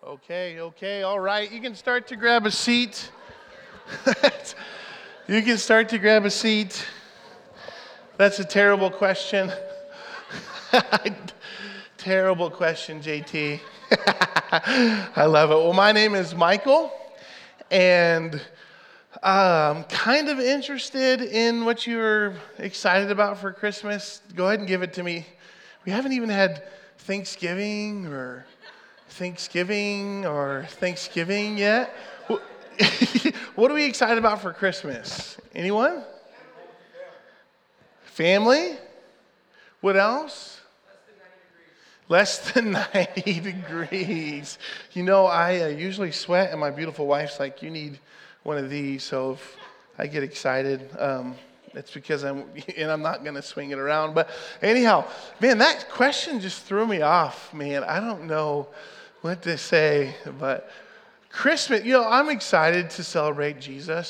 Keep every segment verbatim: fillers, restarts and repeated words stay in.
Okay, okay, all right. You can start to grab a seat. You can start to grab a seat. That's a terrible question. Terrible question, J T. I love it. Well, my name is Michael, and I'm kind of interested in what you're excited about for Christmas. Go ahead and give it to me. We haven't even had Thanksgiving or Thanksgiving or Thanksgiving yet. What are we excited about for Christmas? Anyone? Family? What else? Less than ninety degrees. You know, I uh, usually sweat, and my beautiful wife's like, you need one of these. So if I get excited, um, it's because I'm, and I'm not going to swing it around. But anyhow, man, that question just threw me off, man. I don't know what to say, but Christmas, you know, I'm excited to celebrate Jesus.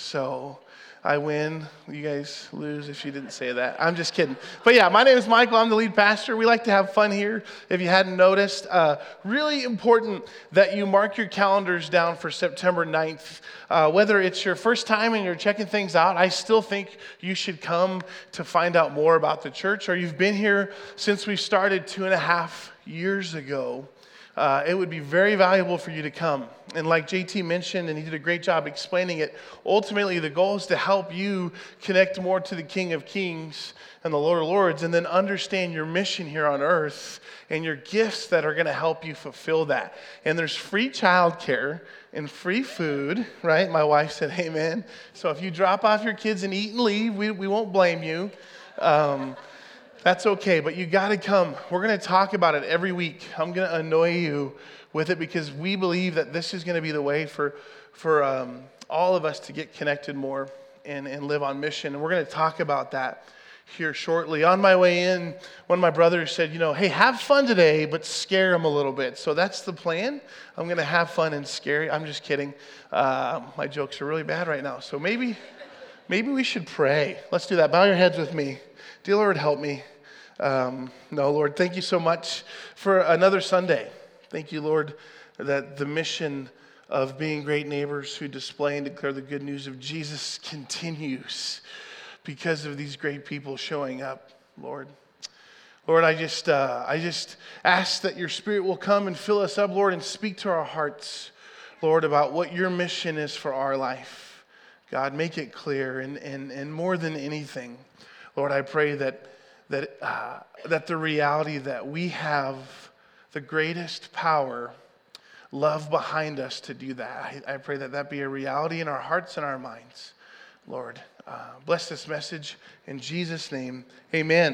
So I win. You guys lose if you didn't say that. I'm just kidding. But yeah, my name is Michael. I'm the lead pastor. We like to have fun here, if you hadn't noticed. Uh, really important that you mark your calendars down for September ninth. Uh, whether it's your first time and you're checking things out, I still think you should come to find out more about the church, or you've been here since we started two and a half years ago. Uh, it would be very valuable for you to come. And like J T mentioned, and he did a great job explaining it, ultimately the goal is to help you connect more to the King of Kings and the Lord of Lords, and then understand your mission here on earth and your gifts that are going to help you fulfill that. And there's free childcare and free food, right? My wife said amen. So if you drop off your kids and eat and leave, we, we won't blame you. Um, That's okay, but you got to come. We're going to talk about it every week. I'm going to annoy you with it because we believe that this is going to be the way for for um, all of us to get connected more and, and live on mission. And we're going to talk about that here shortly. On my way in, one of my brothers said, you know, hey, have fun today, but scare them a little bit. So that's the plan. I'm going to have fun and scare. I'm just kidding. Uh, my jokes are really bad right now. So maybe, maybe we should pray. Let's do that. Bow your heads with me. Dear Lord, help me. Um, no, Lord, thank you so much for another Sunday. Thank you, Lord, that the mission of being great neighbors who display and declare the good news of Jesus continues because of these great people showing up, Lord. Lord, I just, uh, I just ask that your Spirit will come and fill us up, Lord, and speak to our hearts, Lord, about what your mission is for our life. God, make it clear, and and and more than anything, Lord, I pray that that uh, that the reality that we have the greatest power, love behind us to do that. I, I pray that that be a reality in our hearts and our minds. Lord, uh, bless this message in Jesus' name. Amen.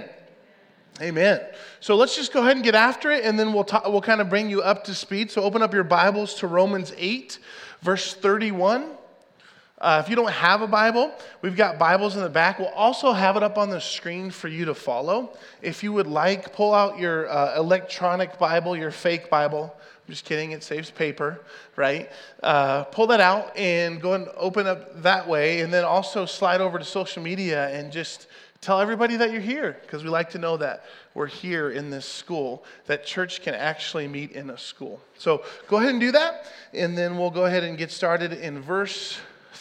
Amen. So let's just go ahead and get after it, and then we'll talk, we'll kind of bring you up to speed. So open up your Bibles to Romans eight, verse thirty-one. Uh, if you don't have a Bible, we've got Bibles in the back. We'll also have it up on the screen for you to follow. If you would like, pull out your uh, electronic Bible, your fake Bible. I'm just kidding, it saves paper, right? Uh, pull that out and go and open up that way. And then also slide over to social media and just tell everybody that you're here, because we like to know that we're here in this school, that church can actually meet in a school. So go ahead and do that, and then we'll go ahead and get started in verse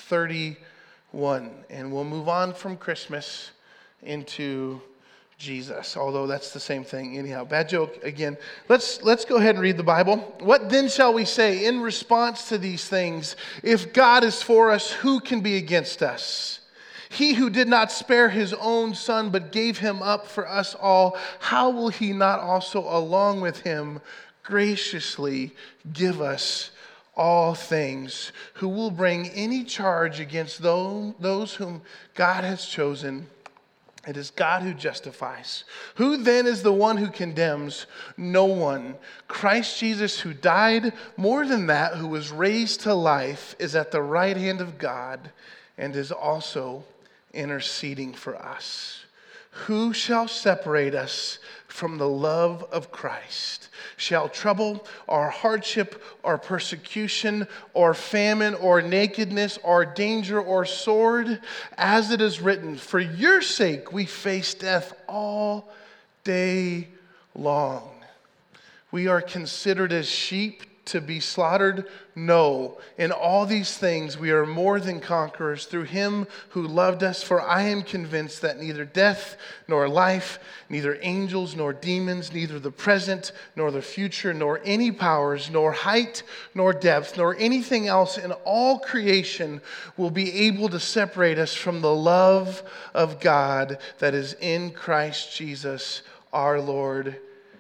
thirty-one, and we'll move on from Christmas into Jesus, although that's the same thing anyhow. Bad joke again. Let's let's go ahead and read the Bible. What then shall we say in response to these things? If God is for us, who can be against us? He who did not spare his own son, but gave him up for us all, how will he not also along with him graciously give us all things? Who will bring any charge against those whom God has chosen? It is God who justifies. Who then is the one who condemns? No one. Christ Jesus, who died, more than that, who was raised to life, is at the right hand of God and is also interceding for us. Who shall separate us from the love of Christ? Shall trouble or hardship or persecution or famine or nakedness or danger or sword? As it is written, for your sake we face death all day long. We are considered as sheep to be slaughtered? No. In all these things we are more than conquerors through him who loved us. For I am convinced that neither death nor life, neither angels nor demons, neither the present nor the future, nor any powers, nor height nor depth, nor anything else in all creation will be able to separate us from the love of God that is in Christ Jesus our Lord.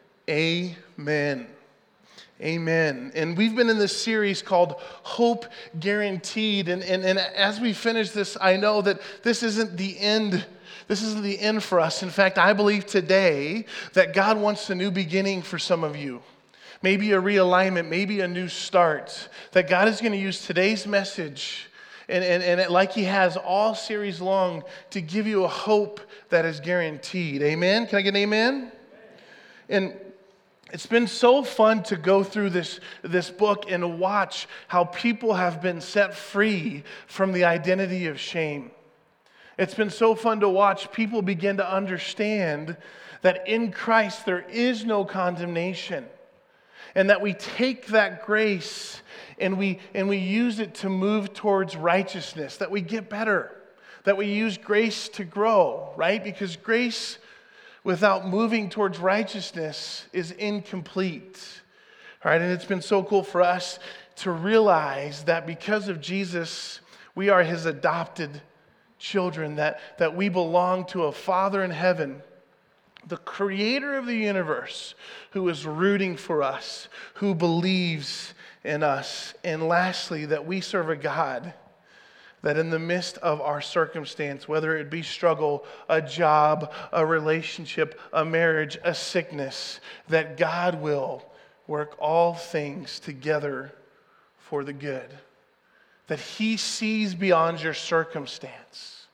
Amen. Amen. And we've been in this series called Hope Guaranteed. And, and, and as we finish this, I know that this isn't the end. This isn't the end for us. In fact, I believe today that God wants a new beginning for some of you. Maybe a realignment, maybe a new start. That God is going to use today's message and, and, and it, like he has all series long, to give you a hope that is guaranteed. Amen? Can I get an amen? And it's been so fun to go through this, this book and watch how people have been set free from the identity of shame. It's been so fun to watch people begin to understand that in Christ there is no condemnation, and that we take that grace and we, and we use it to move towards righteousness, that we get better, that we use grace to grow, right? Because grace without moving towards righteousness is incomplete. All right, and it's been so cool for us to realize that because of Jesus, we are his adopted children, that, that we belong to a Father in heaven, the creator of the universe, who is rooting for us, who believes in us. And lastly, that we serve a God that in the midst of our circumstance, whether it be struggle, a job, a relationship, a marriage, a sickness, that God will work all things together for the good. That he sees beyond your circumstance.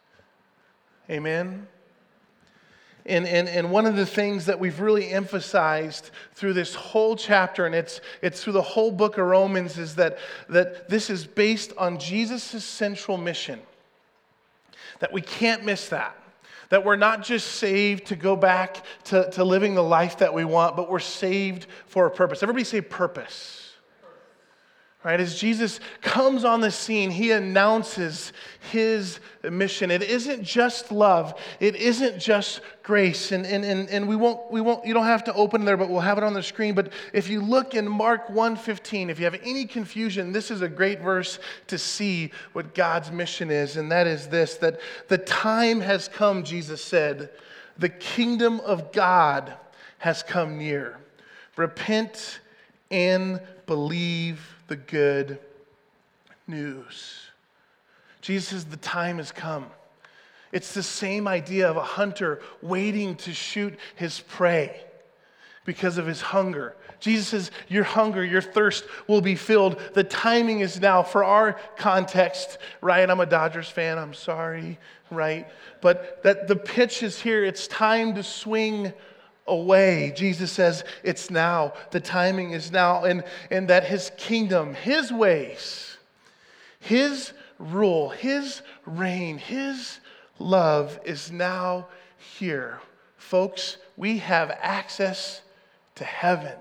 Amen? And, and, and one of the things that we've really emphasized through this whole chapter, and it's, it's through the whole book of Romans, is that, that this is based on Jesus' central mission. That we can't miss that. That we're not just saved to go back to, to living the life that we want, but we're saved for a purpose. Everybody say purpose. Right, as Jesus comes on the scene, he announces his mission. It isn't just love. It isn't just grace. And, and, and, and we won't, we won't, you don't have to open there, but we'll have it on the screen. But if you look in Mark one fifteen, if you have any confusion, this is a great verse to see what God's mission is. And that is this, that the time has come, Jesus said. The kingdom of God has come near. Repent and believe the good news. Jesus says the time has come. It's the same idea of a hunter waiting to shoot his prey because of his hunger. Jesus says your hunger, your thirst will be filled. The timing is now. For our context, right? I'm a Dodgers fan. I'm sorry, right? But that the pitch is here. It's time to swing away. Jesus says it's now. The timing is now. And, and that his kingdom, his ways, his rule, his reign, his love is now here. Folks, we have access to heaven.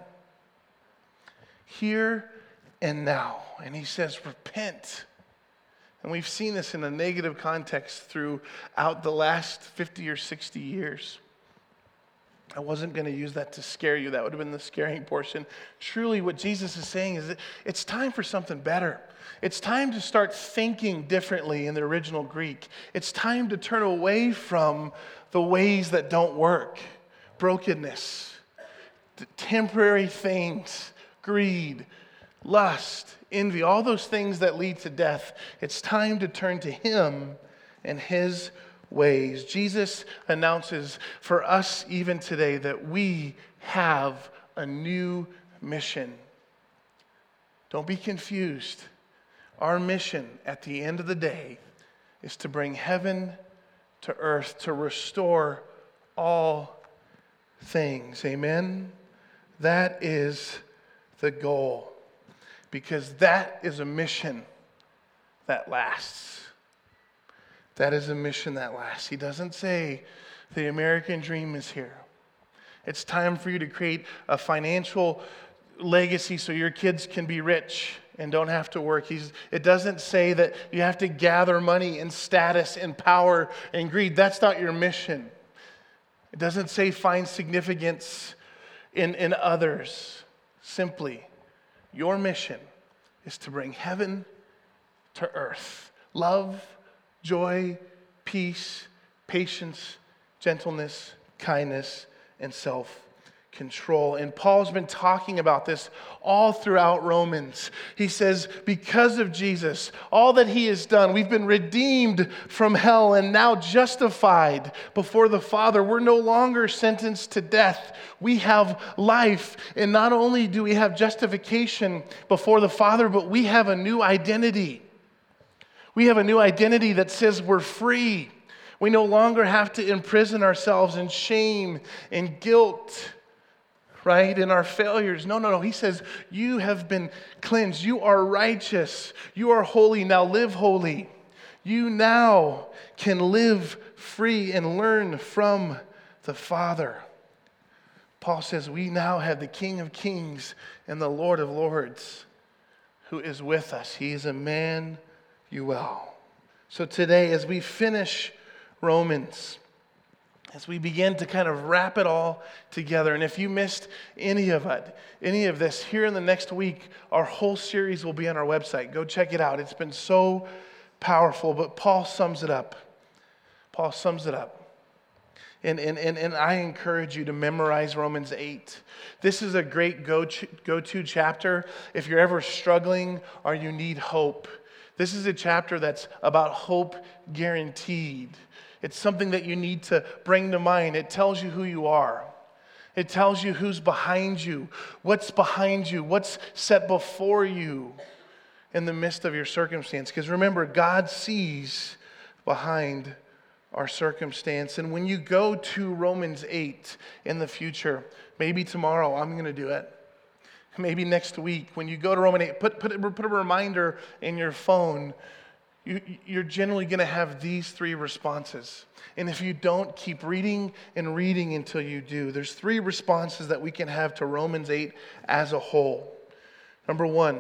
Here and now. And he says, repent. And we've seen this in a negative context throughout the last fifty or sixty years. I wasn't going to use that to scare you. That would have been the scaring portion. Truly, what Jesus is saying is that it's time for something better. It's time to start thinking differently in the original Greek. It's time to turn away from the ways that don't work. Brokenness, temporary things, greed, lust, envy, all those things that lead to death. It's time to turn to him and his ways. Jesus announces for us even today that we have a new mission. Don't be confused. Our mission at the end of the day is to bring heaven to earth, to restore all things. Amen? That is the goal, because that is a mission that lasts. That is a mission that lasts. He doesn't say the American dream is here. It's time for you to create a financial legacy so your kids can be rich and don't have to work. He's, it doesn't say that you have to gather money and status and power and greed. That's not your mission. It doesn't say find significance in, in others. Simply, your mission is to bring heaven to earth. Love, joy, peace, patience, gentleness, kindness, and self-control. And Paul's been talking about this all throughout Romans. He says, because of Jesus, all that he has done, we've been redeemed from hell and now justified before the Father. We're no longer sentenced to death. We have life. And not only do we have justification before the Father, but we have a new identity. We have a new identity that says we're free. We no longer have to imprison ourselves in shame and guilt, right? In our failures. No, no, no. He says, you have been cleansed. You are righteous. You are holy. Now live holy. You now can live free and learn from the Father. Paul says, we now have the King of Kings and the Lord of Lords who is with us. He is Emmanuel. So today, as we finish Romans, as we begin to kind of wrap it all together, and if you missed any of it, any of this, here in the next week, our whole series will be on our website. Go check it out. It's been so powerful, but Paul sums it up. Paul sums it up. And, and, and, and I encourage you to memorize Romans eight. This is a great go, go-to chapter if you're ever struggling or you need hope. This is a chapter that's about hope guaranteed. It's something that you need to bring to mind. It tells you who you are. It tells you who's behind you, what's behind you, what's set before you in the midst of your circumstance. Because remember, God sees behind our circumstance. And when you go to Romans eight in the future, maybe tomorrow, I'm going to do it. Maybe next week, when you go to Romans eight, put, put, put a reminder in your phone. You, you're generally going to have these three responses. And if you don't, keep reading and reading until you do. There's three responses that we can have to Romans eight as a whole. Number one,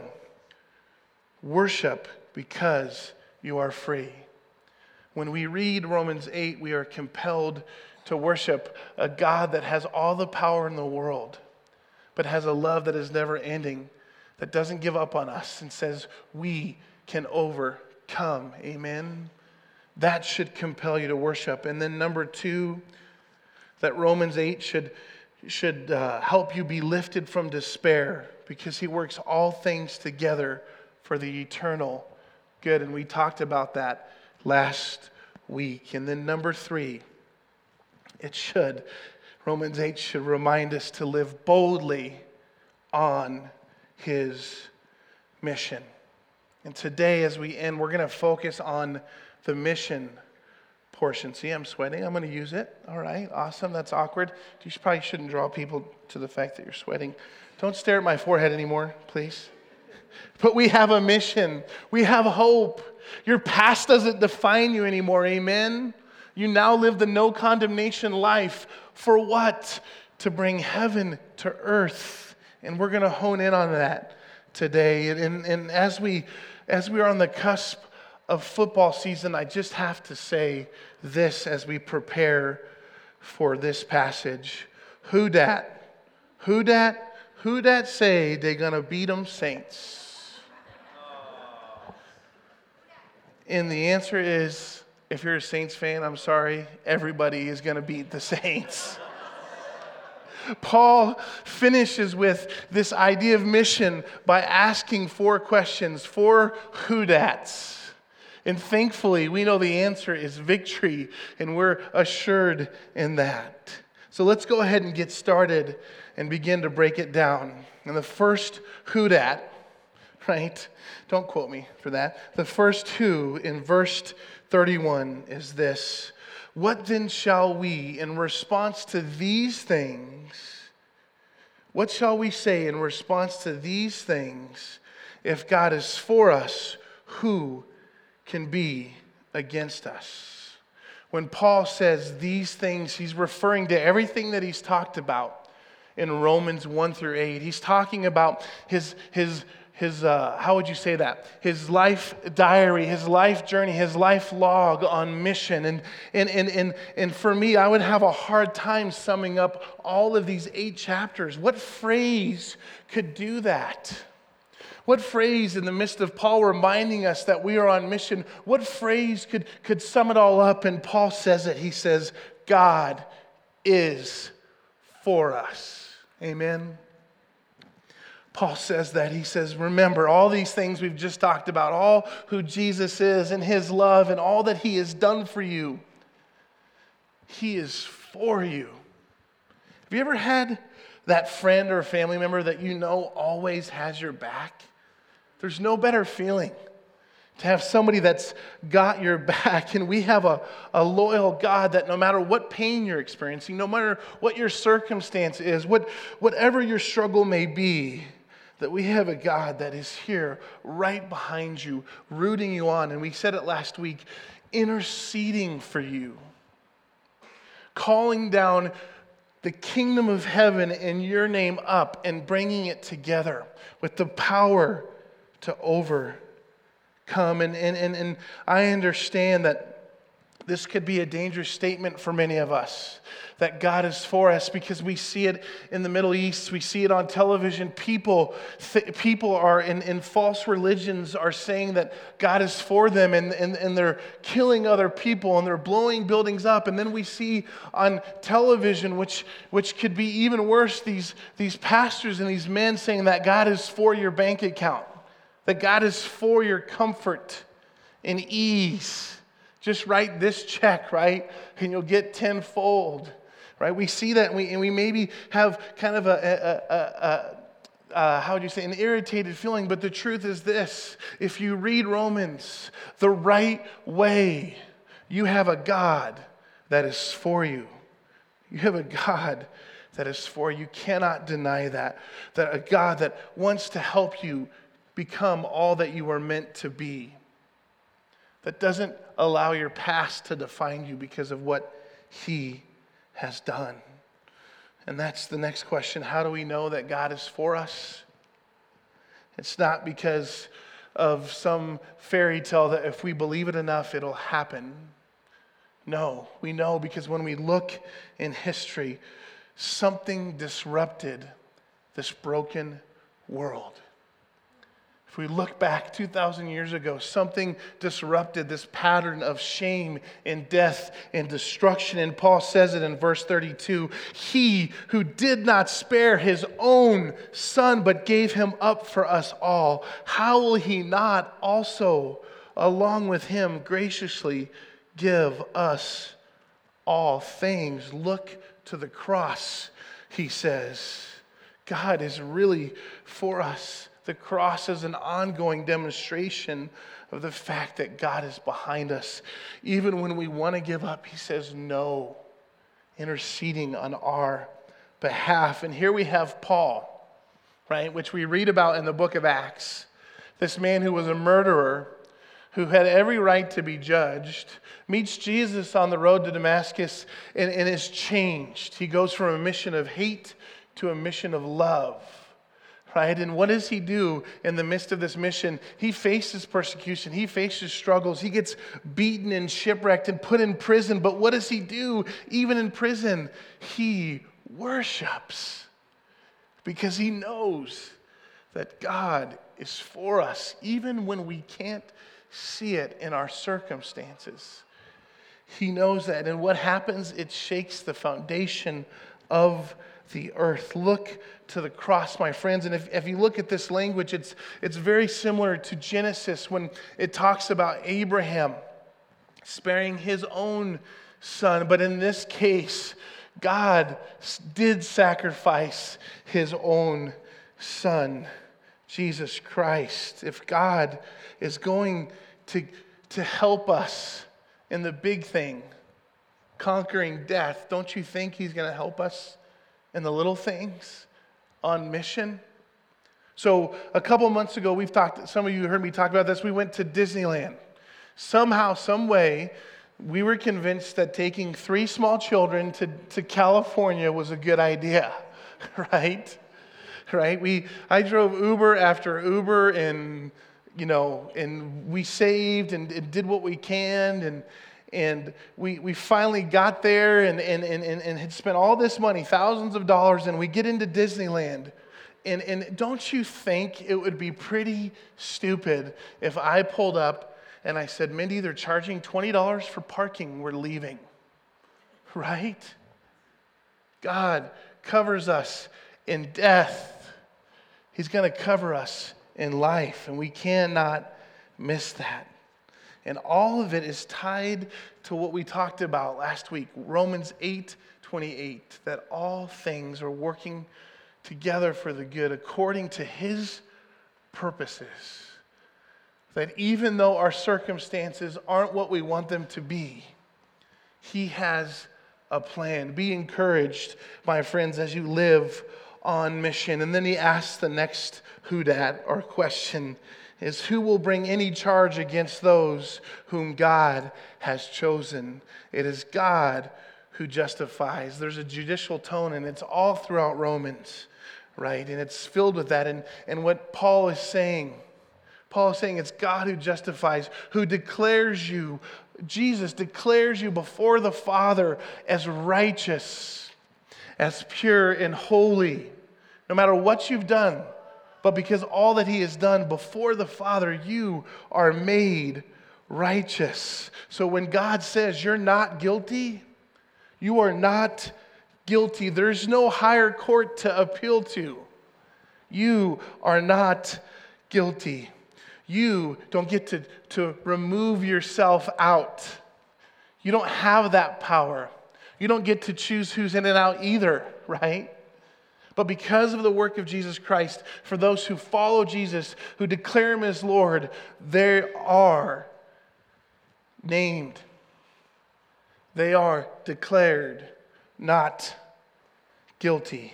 worship because you are free. When we read Romans eight, we are compelled to worship a God that has all the power in the world, but has a love that is never ending, that doesn't give up on us and says we can overcome. Come, amen. That should compel you to worship. And then number two, that Romans eight should, should uh, help you be lifted from despair because he works all things together for the eternal good. And we talked about that last week. And then number three, it should, Romans eight should remind us to live boldly on his mission. And today, as we end, we're going to focus on the mission portion. See, I'm sweating. I'm going to use it. All right, awesome. That's awkward. You should, probably shouldn't draw people to the fact that you're sweating. Don't stare at my forehead anymore, please. But we have a mission. We have hope. Your past doesn't define you anymore, amen? You now live the no condemnation life. For what? To bring heaven to earth. And we're going to hone in on that today. And, and, and as we as we are on the cusp of football season, I just have to say this as we prepare for this passage. Who dat? Who dat? Who dat say they gonna beat them Saints? And the answer is, if you're a Saints fan, I'm sorry, everybody is gonna beat the Saints. Paul finishes with this idea of mission by asking four questions, four who dats. And thankfully, we know the answer is victory, and we're assured in that. So let's go ahead and get started and begin to break it down. And the first who dat, right? Don't quote me for that. The first who in verse thirty-one is this. What then shall we, in response to these things, what shall we say in response to these things? If God is for us, who can be against us? When Paul says these things, he's referring to everything that he's talked about in Romans one through eight. He's talking about his, his, his uh, how would you say that? His life diary, his life journey, his life log on mission. And, and, and, and, and for me, I would have a hard time summing up all of these eight chapters. What phrase could do that? What phrase in the midst of Paul reminding us that we are on mission, what phrase could, could sum it all up? And Paul says it. He says, God is for us. Amen. Paul says that. He says, remember all these things we've just talked about, all who Jesus is and his love and all that he has done for you. He is for you. Have you ever had that friend or family member that you know always has your back? There's no better feeling to have somebody that's got your back. And we have a, a loyal God that no matter what pain you're experiencing, no matter what your circumstance is, what, whatever your struggle may be, that we have a God that is here right behind you, rooting you on. And we said it last week, interceding for you, calling down the kingdom of heaven in your name up and bringing it together with the power to overcome. And, and, and, and I understand that this could be a dangerous statement for many of us, that God is for us, because we see it in the Middle East, we see it on television. People th- people are in, in false religions are saying that God is for them, and, and, and they're killing other people, and they're blowing buildings up. And then we see on television, which which could be even worse, these, these pastors and these men saying that God is for your bank account, that God is for your comfort and ease. Just write this check, right? And you'll get tenfold, right? We see that, and we, and we maybe have kind of a, a, a, a uh, how would you say, an irritated feeling. But the truth is this: if you read Romans the right way, you have a God that is for you. You have a God that is for you. You cannot deny that. That a God that wants to help you become all that you are meant to be. That doesn't allow your past to define you because of what he has done. And that's the next question. How do we know that God is for us? It's not because of some fairy tale that if we believe it enough, it'll happen. No, we know because when we look in history, something disrupted this broken world. If we look back two thousand years ago, something disrupted this pattern of shame and death and destruction. And Paul says it in verse thirty-two. He who did not spare his own son, but gave him up for us all, how will he not also, along with him, graciously give us all things? Look to the cross, he says. God is really for us. The cross is an ongoing demonstration of the fact that God is behind us. Even when we want to give up, he says no, interceding on our behalf. And here we have Paul, right, which we read about in the book of Acts. This man who was a murderer, who had every right to be judged, meets Jesus on the road to Damascus and, and is changed. He goes from a mission of hate to a mission of love. Right? And what does he do in the midst of this mission? He faces persecution. He faces struggles. He gets beaten and shipwrecked and put in prison. But what does he do even in prison? He worships because he knows that God is for us even when we can't see it in our circumstances. He knows that. And what happens? It shakes the foundation of the earth. Look to the cross, my friends. And if, if you look at this language, it's, it's very similar to Genesis when it talks about Abraham sparing his own son. But in this case, God did sacrifice his own son, Jesus Christ. If God is going to, to help us in the big thing, conquering death, don't you think he's going to help us in the little things on mission? So a couple months ago, we've talked, some of you heard me talk about this, we went to Disneyland. Somehow, some way, we were convinced that taking three small children to, to California was a good idea, right? Right? We, I drove Uber after Uber, and, you know, and we saved and, and did what we can, and and we we finally got there and, and, and, and had spent all this money, thousands of dollars, and we get into Disneyland. And, and don't you think it would be pretty stupid if I pulled up and I said, Mindy, they're charging twenty dollars for parking, we're leaving, right? God covers us in death. He's going to cover us in life, and we cannot miss that. And all of it is tied to what we talked about last week, Romans eight twenty-eight, that all things are working together for the good according to His purposes. That even though our circumstances aren't what we want them to be, He has a plan. Be encouraged, my friends, as you live on mission. And then he asks the next who dat or question is, who will bring any charge against those whom God has chosen? It is God who justifies. There's a judicial tone, and it's all throughout Romans, right? And it's filled with that. And, and what Paul is saying, Paul is saying it's God who justifies, who declares you, Jesus declares you before the Father as righteous, as pure and holy, no matter what you've done. But because all that He has done before the Father, you are made righteous. So when God says you're not guilty, you are not guilty. There's no higher court to appeal to. You are not guilty. You don't get to, to remove yourself out. You don't have that power. You don't get to choose who's in and out either, right? But because of the work of Jesus Christ, for those who follow Jesus, who declare Him as Lord, they are named. They are declared not guilty.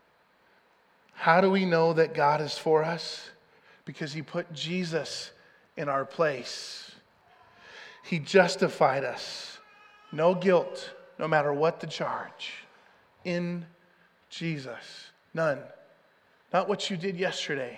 How do we know that God is for us? Because He put Jesus in our place. He justified us. No guilt, no matter what the charge. In Jesus. None. Not what you did yesterday.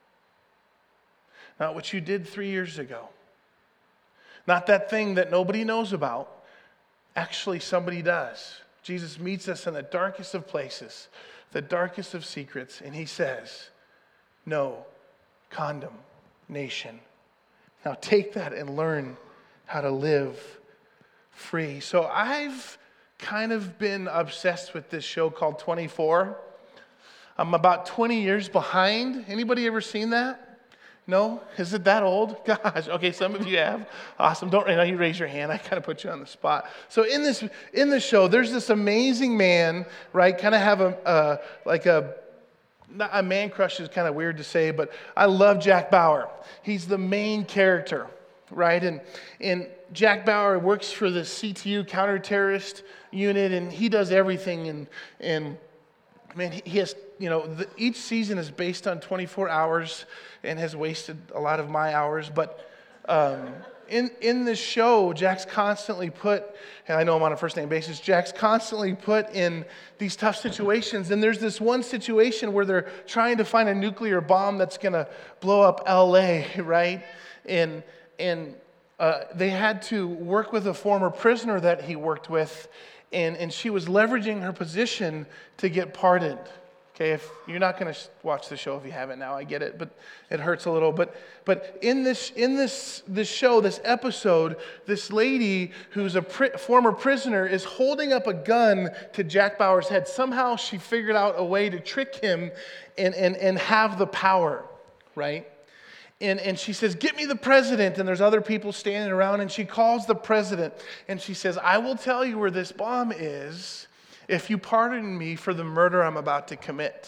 Not what you did three years ago. Not that thing that nobody knows about. Actually, somebody does. Jesus meets us in the darkest of places, the darkest of secrets, and He says, no condemnation. Now take that and learn how to live free. So I've kind of been obsessed with this show called twenty-four. I'm about twenty years behind. Anybody ever seen that? No? Is it that old? Gosh, okay, some of you have. Awesome. Don't I know you raise your hand. I kind of put you on the spot. So in this in this show, there's this amazing man, right? Kind of have a uh, like a not a man crush is kind of weird to say, but I love Jack Bauer. He's the main character, right? And and Jack Bauer works for the C T U counter-terrorist unit, and he does everything. And and man, he has, you know, the, each season is based on twenty-four hours and has wasted a lot of my hours. But um, in in this show, Jack's constantly put, and I know I'm on a first name basis, Jack's constantly put in these tough situations. And there's this one situation where they're trying to find a nuclear bomb that's going to blow up L A, right? And and uh, they had to work with a former prisoner that he worked with. And, and she was leveraging her position to get pardoned. Okay, if you're not going to watch the show if you haven't now, I get it, but it hurts a little. But but in this in this this show, this episode, this lady who's a pri- former prisoner is holding up a gun to Jack Bauer's head. Somehow she figured out a way to trick him and and and have the power, right? And, and she says, get me the president. And there's other people standing around. And she calls the president. And she says, I will tell you where this bomb is if you pardon me for the murder I'm about to commit.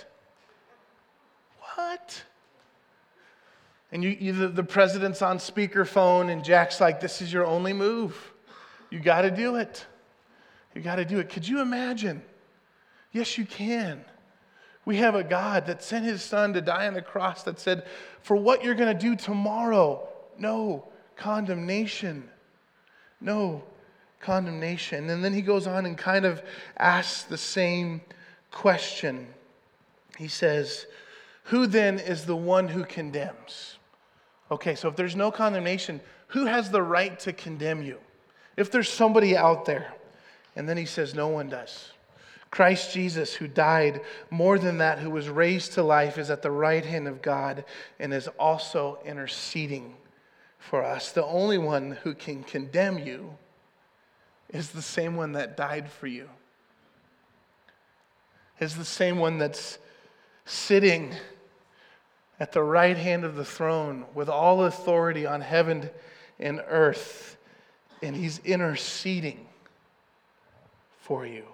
What? And you, you the, the president's on speakerphone. And Jack's like, this is your only move. You got to do it. You got to do it. Could you imagine? Yes, you can. We have a God that sent His Son to die on the cross that said, for what you're going to do tomorrow, no condemnation. No condemnation. And then He goes on and kind of asks the same question. he says, who then is the one who condemns? Okay, so if there's no condemnation, who has the right to condemn you? If there's somebody out there. And then he says, no one does. Christ Jesus, who died, more than that, who was raised to life, is at the right hand of God and is also interceding for us. The only one who can condemn you is the same one that died for you. Is the same one that's sitting at the right hand of the throne with all authority on heaven and earth, and he's interceding for you.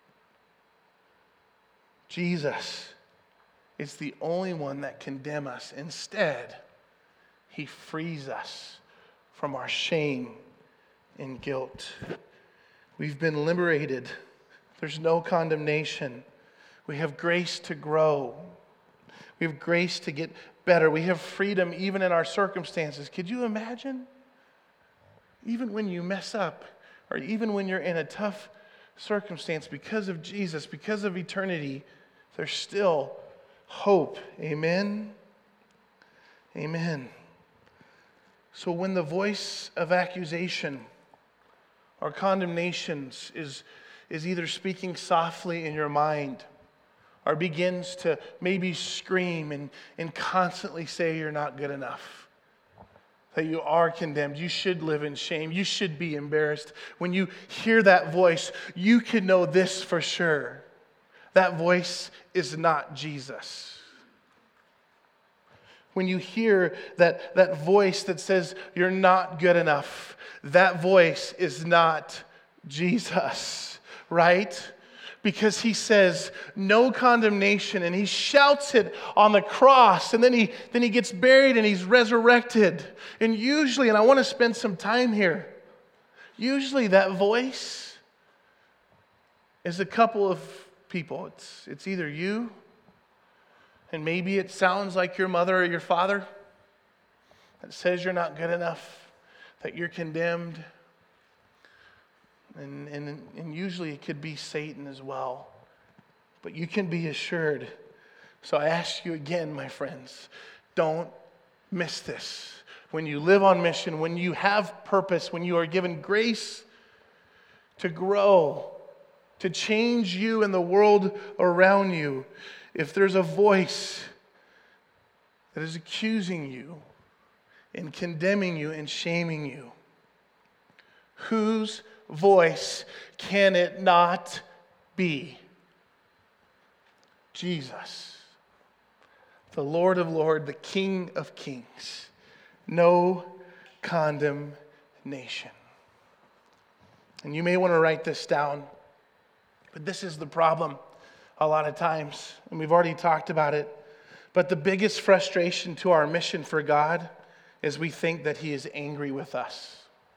Jesus is the only one that can condemn us. Instead, he frees us from our shame and guilt. We've been liberated. There's no condemnation. We have grace to grow. We have grace to get better. We have freedom even in our circumstances. Could you imagine? Even when you mess up, or even when you're in a tough circumstance, because of Jesus, because of eternity, there's still hope. Amen? Amen. So when the voice of accusation or condemnations is, is either speaking softly in your mind or begins to maybe scream and, and constantly say you're not good enough, that you are condemned, you should live in shame, you should be embarrassed. When you hear that voice, you can know this for sure. That voice is not Jesus. When you hear that, that voice that says you're not good enough, that voice is not Jesus, right? Because he says no condemnation, and he shouts it on the cross, and then he then he gets buried and he's resurrected. And usually, and I want to spend some time here, usually that voice is a couple of people. It's it's either you, and maybe it sounds like your mother or your father that says you're not good enough, that you're condemned. And, and, and usually it could be Satan as well. But you can be assured. So I ask you again, my friends, don't miss this. When you live on mission, when you have purpose, when you are given grace to grow, to change you and the world around you, if there's a voice that is accusing you and condemning you and shaming you, whose voice can it not be? Jesus, the Lord of Lords, the King of Kings. No condemnation. And you may want to write this down, but this is the problem a lot of times, and we've already talked about it. But the biggest frustration to our mission for God is we think that he is angry with us.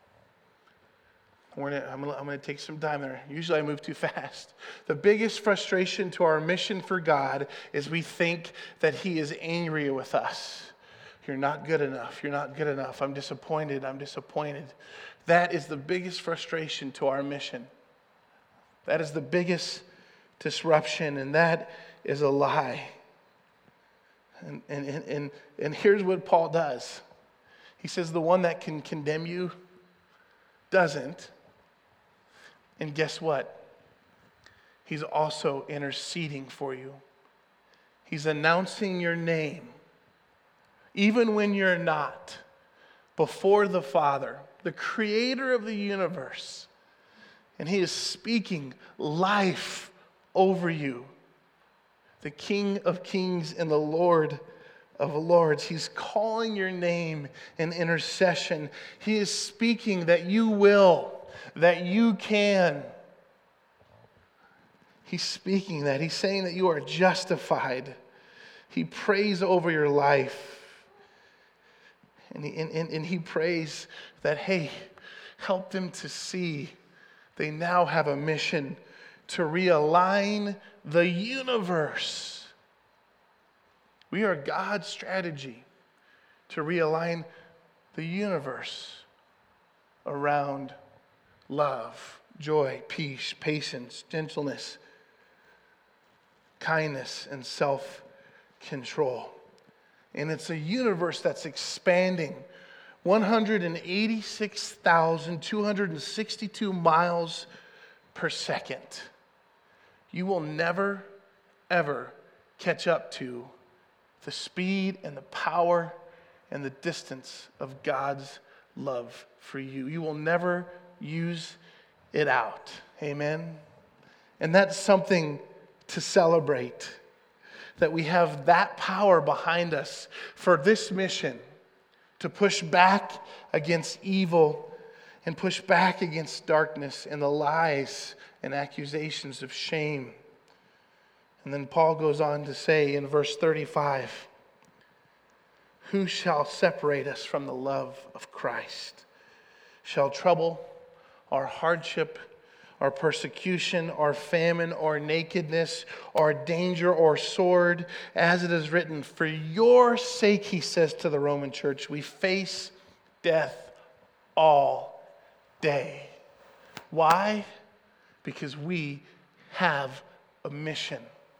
We're gonna, I'm going I'm to take some time there. Usually I move too fast. The biggest frustration to our mission for God is we think that he is angry with us. You're not good enough. You're not good enough. I'm disappointed. I'm disappointed. That is the biggest frustration to our mission. That is the biggest disruption, and that is a lie. And, and, and, and here's what Paul does. He says the one that can condemn you doesn't. And guess what? He's also interceding for you. He's announcing your name, even when you're not, before the Father, the creator of the universe. And he is speaking life over you. The King of Kings and the Lord of Lords. He's calling your name in intercession. He is speaking that you will, that you can. He's speaking that. He's saying that you are justified. He prays over your life. And he, and, and, and he prays that, hey, help them to see they now have a mission to realign the universe. We are God's strategy to realign the universe around love, joy, peace, patience, gentleness, kindness, and self-control. And it's a universe that's expanding one hundred eighty-six thousand two hundred sixty-two miles per second. You will never, ever catch up to the speed and the power and the distance of God's love for you. You will never use it out. Amen? And that's something to celebrate, that we have that power behind us for this mission, to push back against evil and push back against darkness and the lies and accusations of shame. And then Paul goes on to say in verse thirty-five, who shall separate us from the love of Christ? Shall trouble, or hardship, or persecution, or famine, or nakedness, or danger, or sword, as it is written, for your sake, he says to the Roman church, we face death all day. Why? Because we have a mission.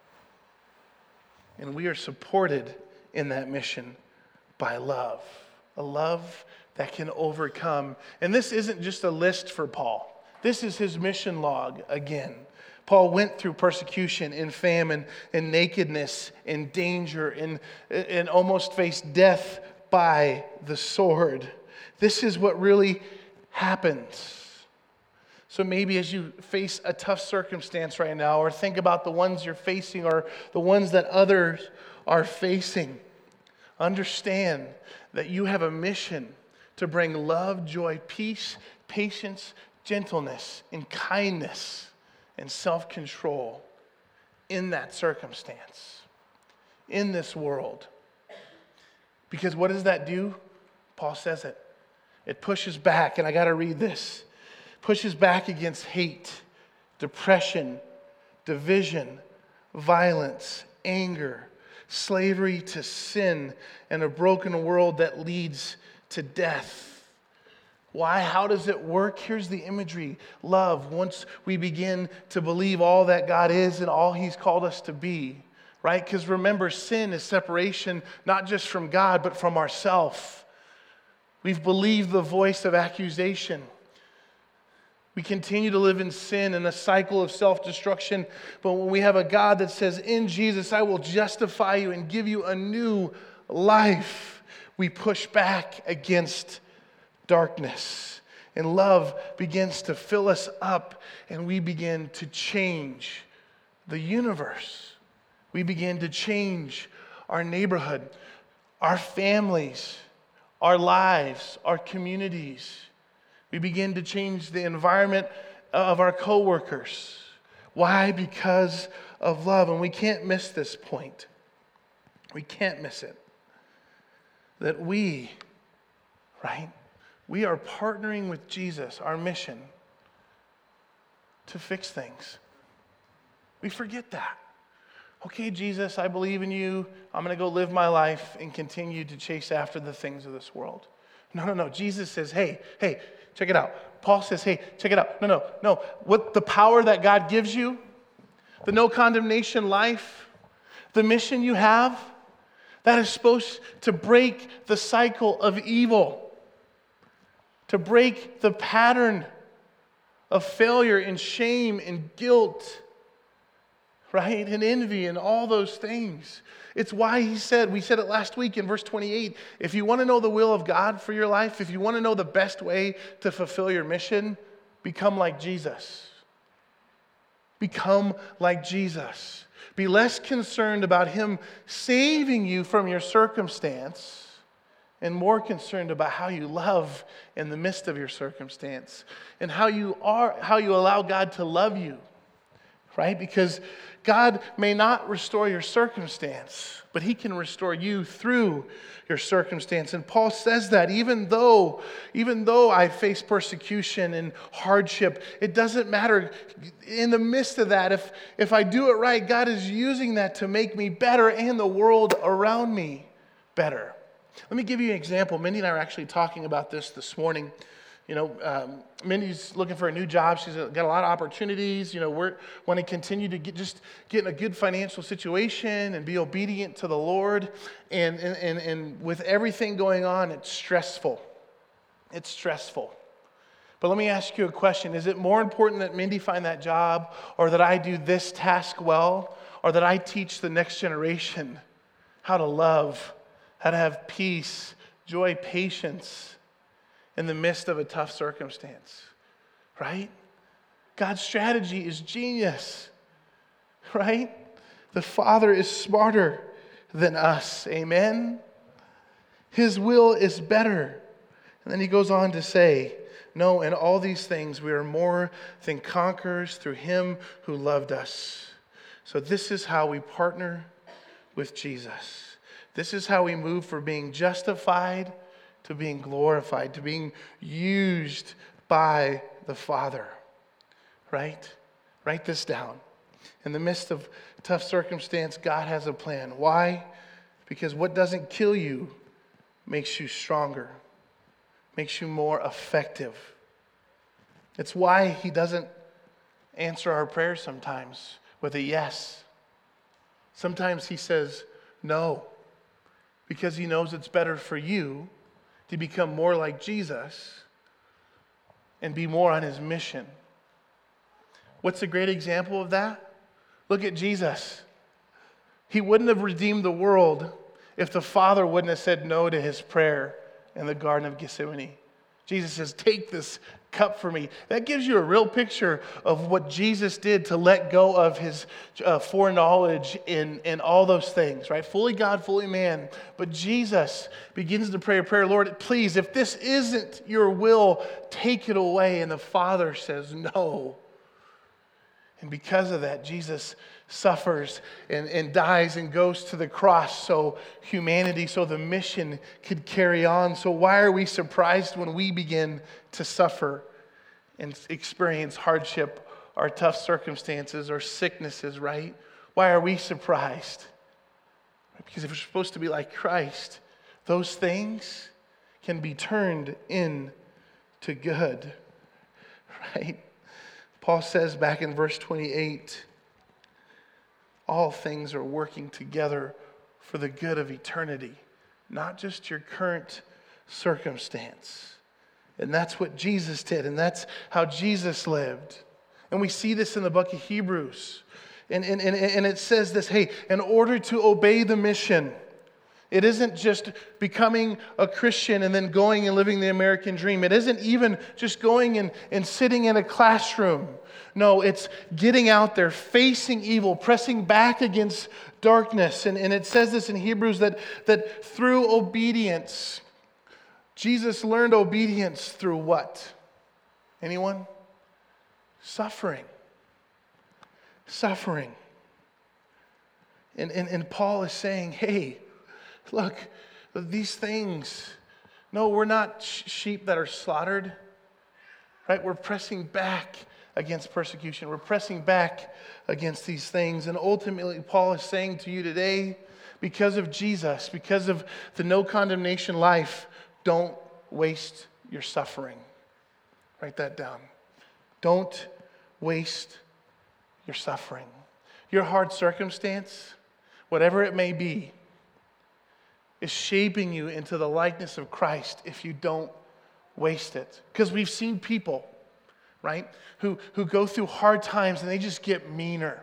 And we are supported in that mission by love. A love that can overcome. And this isn't just a list for Paul. This is his mission log again. Paul went through persecution and famine and nakedness and danger and, and almost faced death by the sword. This is what really happens. So maybe as you face a tough circumstance right now, or think about the ones you're facing or the ones that others are facing, understand that you have a mission to bring love, joy, peace, patience, gentleness, and kindness, and self-control in that circumstance, in this world. Because what does that do? Paul says it. It pushes back, and I got to read this. Pushes back against hate, depression, division, violence, anger, slavery to sin, and a broken world that leads to death. Why? How does it work? Here's the imagery. Love. Once we begin to believe all that God is and all He's called us to be, right? Because remember, sin is separation not just from God, but from ourselves. We've believed the voice of accusation. We continue to live in sin and a cycle of self-destruction. But when we have a God that says, in Jesus, I will justify you and give you a new life, we push back against darkness. And love begins to fill us up, and we begin to change the universe. We begin to change our neighborhood, our families, our lives, our communities. We begin to change the environment of our coworkers. Why? Because of love. And we can't miss this point. We can't miss it. That we, right, we are partnering with Jesus, our mission, to fix things. We forget that. Okay, Jesus, I believe in you. I'm going to go live my life and continue to chase after the things of this world. No, no, no. Jesus says, hey, hey, check it out. Paul says, hey, check it out. No, no, no. What the power that God gives you, the no condemnation life, the mission you have, that is supposed to break the cycle of evil, to break the pattern of failure and shame and guilt, right? And envy and all those things. It's why he said, we said it last week in verse twenty-eight, if you want to know the will of God for your life, if you want to know the best way to fulfill your mission, become like Jesus. Become like Jesus. Be less concerned about Him saving you from your circumstance and more concerned about how you love in the midst of your circumstance and how you are, how you allow God to love you, right? Because God may not restore your circumstance, but He can restore you through your circumstance. And Paul says that even though, even though I face persecution and hardship, it doesn't matter. In the midst of that, if, if I do it right, God is using that to make me better and the world around me better. Let me give you an example. Mindy and I were actually talking about this this morning. You know, um, Mindy's looking for a new job. She's got a lot of opportunities. You know, we want to continue to get just get in a good financial situation and be obedient to the Lord. And, and, and, and with everything going on, it's stressful. It's stressful. But let me ask you a question. Is it more important that Mindy find that job, or that I do this task well, or that I teach the next generation how to love, how to have peace, joy, patience in the midst of a tough circumstance, right? God's strategy is genius, right? The Father is smarter than us, amen? His will is better. And then he goes on to say, no, in all these things we are more than conquerors through him who loved us. So this is how we partner with Jesus. This is how we move from being justified to being glorified, to being used by the Father, right? Write this down. In the midst of tough circumstance, God has a plan. Why? Because what doesn't kill you makes you stronger, makes you more effective. It's why he doesn't answer our prayers sometimes with a yes. Sometimes he says no, because he knows it's better for you to become more like Jesus and be more on his mission. What's a great example of that? Look at Jesus. He wouldn't have redeemed the world if the Father wouldn't have said no to his prayer in the Garden of Gethsemane. Jesus says, take this cup for me. That gives you a real picture of what Jesus did to let go of his uh, foreknowledge in, in all those things, right? Fully God, fully man. But Jesus begins to pray a prayer, Lord, please, if this isn't your will, take it away. And the Father says no. And because of that, Jesus suffers and, and dies and goes to the cross so humanity, so the mission could carry on. So why are we surprised when we begin to suffer and experience hardship or tough circumstances or sicknesses, right? Why are we surprised? Because if we're supposed to be like Christ, those things can be turned into good, right? Paul says back in verse twenty-eight, all things are working together for the good of eternity, not just your current circumstance. And that's what Jesus did, and that's how Jesus lived. And we see this in the book of Hebrews. And, and, and, and it says this, hey, in order to obey the mission, it isn't just becoming a Christian and then going and living the American dream. It isn't even just going and, and sitting in a classroom. No, it's getting out there, facing evil, pressing back against darkness. And, and it says this in Hebrews that, that through obedience, Jesus learned obedience through what? Anyone? Suffering. Suffering. And, and, and Paul is saying, hey, look, these things, no, we're not sh- sheep that are slaughtered, right? We're pressing back against persecution. We're pressing back against these things. And ultimately, Paul is saying to you today, because of Jesus, because of the no condemnation life, don't waste your suffering. Write that down. Don't waste your suffering. Your hard circumstance, whatever it may be, is shaping you into the likeness of Christ if you don't waste it. Because we've seen people, right, who, who go through hard times and they just get meaner.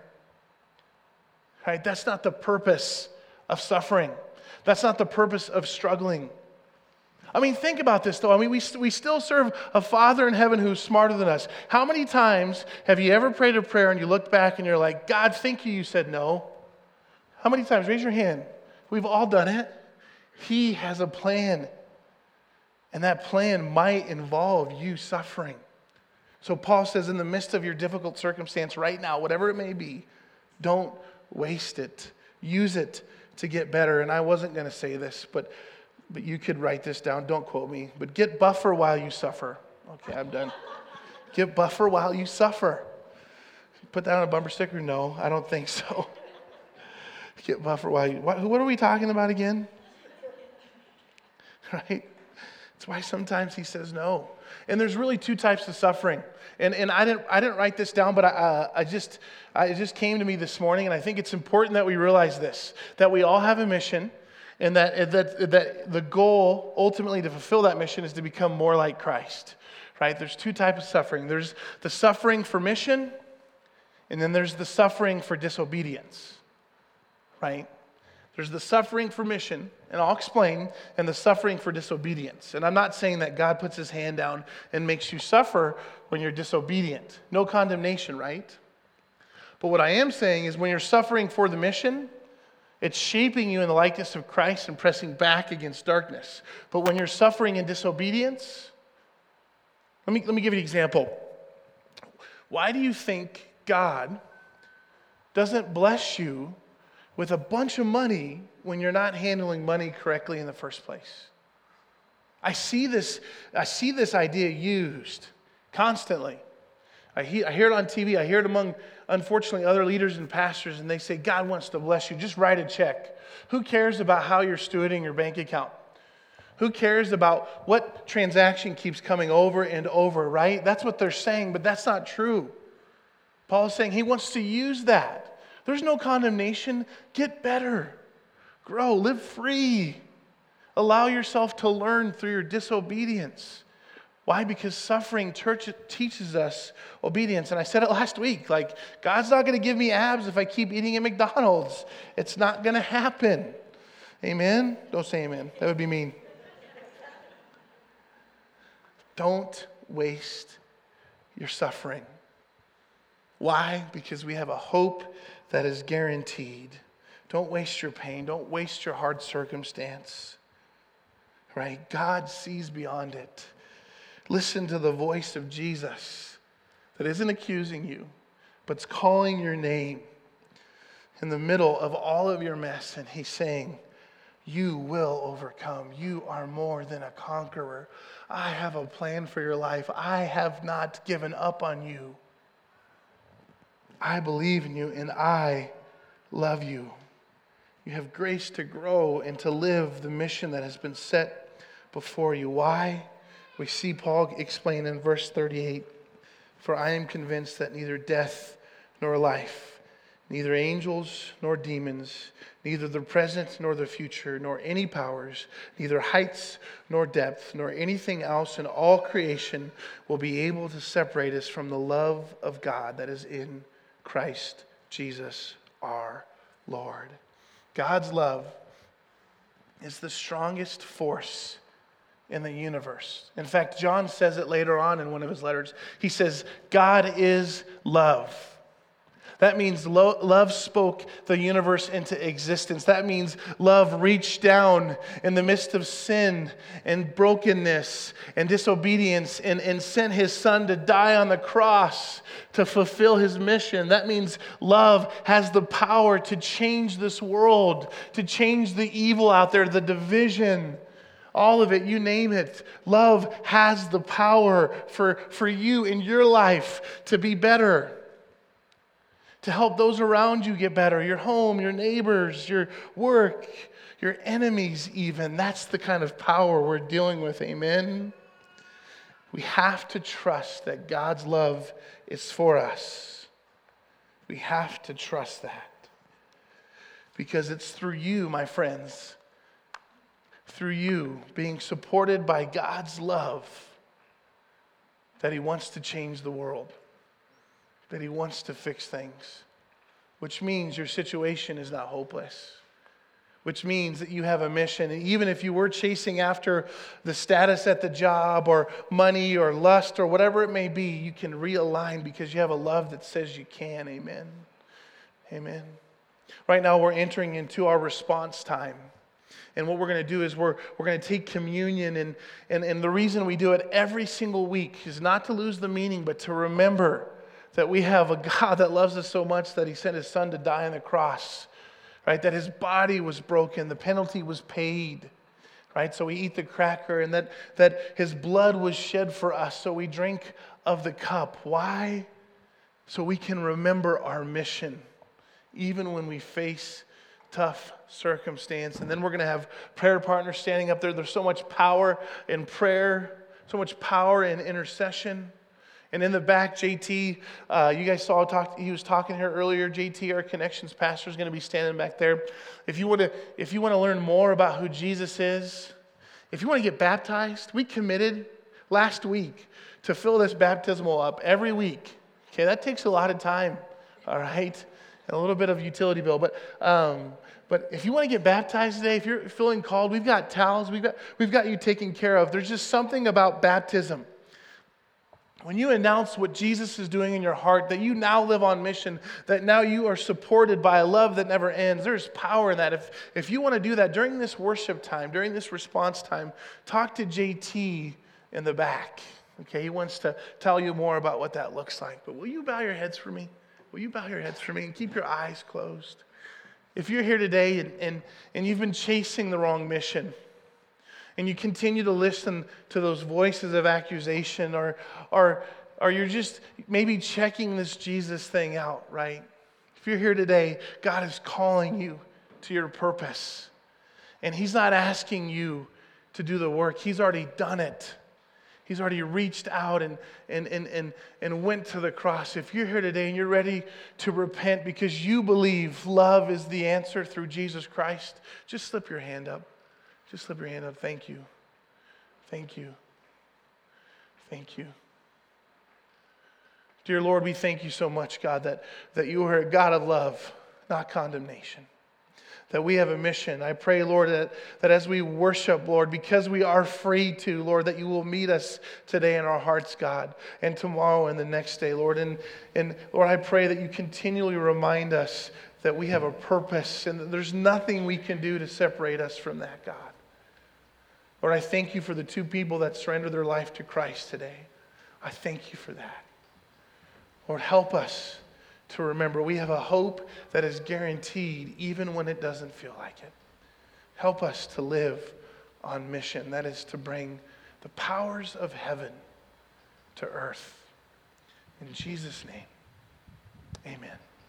Right? That's not the purpose of suffering. That's not the purpose of struggling. I mean, think about this, though. I mean, we, we still serve a Father in heaven who's smarter than us. How many times have you ever prayed a prayer and you look back and you're like, God, thank you, you said no? How many times? Raise your hand. We've all done it. He has a plan, and that plan might involve you suffering. So Paul says, in the midst of your difficult circumstance right now, whatever it may be, don't waste it. Use it to get better. And I wasn't going to say this, but but you could write this down. Don't quote me. But get buffer while you suffer. Okay, I'm done. Get buffer while you suffer. Put that on a bumper sticker? No, I don't think so. Get buffer while you... What, what are we talking about again? Right? That's why sometimes he says no. And there's really two types of suffering. And and I didn't I didn't write this down, but I uh, I just I, it just came to me this morning, and I think it's important that we realize this, that we all have a mission, and that that that the goal ultimately to fulfill that mission is to become more like Christ. Right? There's two types of suffering. There's the suffering for mission, and then there's the suffering for disobedience. Right? There's the suffering for mission, and I'll explain, and the suffering for disobedience. And I'm not saying that God puts his hand down and makes you suffer when you're disobedient. No condemnation, right? But what I am saying is when you're suffering for the mission, it's shaping you in the likeness of Christ and pressing back against darkness. But when you're suffering in disobedience, let me, let me give you an example. Why do you think God doesn't bless you with a bunch of money when you're not handling money correctly in the first place? I see this, I see this idea used constantly. I hear, I hear it on T V. I hear it among, unfortunately, other leaders and pastors, and they say, God wants to bless you. Just write a check. Who cares about how you're stewarding your bank account? Who cares about what transaction keeps coming over and over, right? That's what they're saying, but that's not true. Paul is saying he wants to use that. There's no condemnation. Get better. Grow. Live free. Allow yourself to learn through your disobedience. Why? Because suffering teaches us obedience. And I said it last week, like, God's not going to give me abs if I keep eating at McDonald's. It's not going to happen. Amen? Don't say amen. That would be mean. Don't waste your suffering. Why? Because we have a hope that is guaranteed. Don't waste your pain. Don't waste your hard circumstance. Right? God sees beyond it. Listen to the voice of Jesus that isn't accusing you, but's calling your name in the middle of all of your mess. And he's saying, you will overcome. You are more than a conqueror. I have a plan for your life. I have not given up on you. I believe in you and I love you. You have grace to grow and to live the mission that has been set before you. Why? We see Paul explain in verse thirty-eight, for I am convinced that neither death nor life, neither angels nor demons, neither the present nor the future, nor any powers, neither heights nor depth, nor anything else in all creation will be able to separate us from the love of God that is in Christ Jesus our Lord. God's love is the strongest force in the universe. In fact, John says it later on in one of his letters. He says, God is love. That means lo- love spoke the universe into existence. That means love reached down in the midst of sin and brokenness and disobedience and, and sent his son to die on the cross to fulfill his mission. That means love has the power to change this world, to change the evil out there, the division, all of it, you name it. Love has the power for, for you in your life to be better, to help those around you get better, your home, your neighbors, your work, your enemies even. That's the kind of power we're dealing with, amen? We have to trust that God's love is for us. We have to trust that. Because it's through you, my friends, through you being supported by God's love, that he wants to change the world, that he wants to fix things, which means your situation is not hopeless, which means that you have a mission. And even if you were chasing after the status at the job or money or lust or whatever it may be, you can realign because you have a love that says you can. Amen. Amen. Right now we're entering into our response time. And what we're going to do is we're, we're going to take communion. And, and, and the reason we do it every single week is not to lose the meaning, but to remember that we have a God that loves us so much that he sent his son to die on the cross, right? That his body was broken, the penalty was paid, right? So we eat the cracker, and that, that his blood was shed for us, so we drink of the cup. Why? So we can remember our mission, even when we face tough circumstance. And then we're going to have prayer partners standing up there. There's so much power in prayer, so much power in intercession. And in the back, J T, uh, you guys saw, talk, he was talking here earlier. J T, our Connections pastor, is going to be standing back there. If you want to, if you want to learn more about who Jesus is, if you want to get baptized, we committed last week to fill this baptismal up every week. Okay, that takes a lot of time, all right, and a little bit of utility bill. But um, but if you want to get baptized today, if you're feeling called, we've got towels, we've got we've got you taken care of. There's just something about baptism. When you announce what Jesus is doing in your heart, that you now live on mission, that now you are supported by a love that never ends, there's power in that. If, if you want to do that during this worship time, during this response time, talk to J T in the back. Okay, he wants to tell you more about what that looks like. But will you bow your heads for me? Will you bow your heads for me and keep your eyes closed? If you're here today and, and, and you've been chasing the wrong mission, and you continue to listen to those voices of accusation, or, or, or you're just maybe checking this Jesus thing out, right? If you're here today, God is calling you to your purpose. And He's not asking you to do the work. He's already done it. He's already reached out and, and, and, and, and went to the cross. If you're here today and you're ready to repent because you believe love is the answer through Jesus Christ, just slip your hand up. Just slip your hand up. Thank you. Thank you. Thank you. Dear Lord, we thank you so much, God, that, that you are a God of love, not condemnation. That we have a mission. I pray, Lord, that, that as we worship, Lord, because we are free to, Lord, that you will meet us today in our hearts, God, and tomorrow and the next day, Lord. And, and Lord, I pray that you continually remind us that we have a purpose and that there's nothing we can do to separate us from that, God. Lord, I thank you for the two people that surrendered their life to Christ today. I thank you for that. Lord, help us to remember we have a hope that is guaranteed even when it doesn't feel like it. Help us to live on mission. That is to bring the powers of heaven to earth. In Jesus' name, amen.